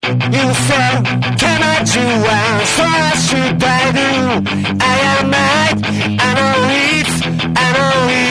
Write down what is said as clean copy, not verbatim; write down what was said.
You said, can I do well? So what should I do? I am mad, I know it,